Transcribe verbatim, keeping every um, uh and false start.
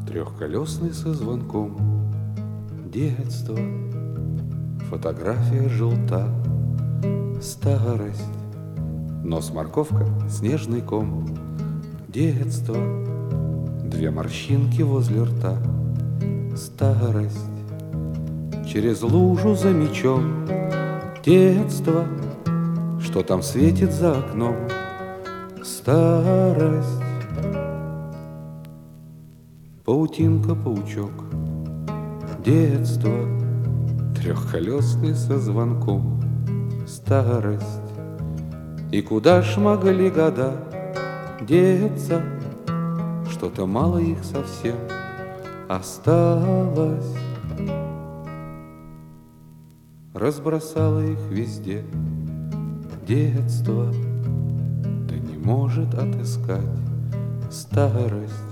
Трехколесный со звонком, детство, фотография желта, старость, нос морковка, снежный ком, детство, две морщинки возле рта, старость, через лужу за мечом, детство, что там светит за окном, старость. Паутинка, паучок, детство, трехколесный со звонком, старость. И куда ж могли года деться, что-то мало их совсем осталось. Разбросала их везде детство, да не может отыскать старость.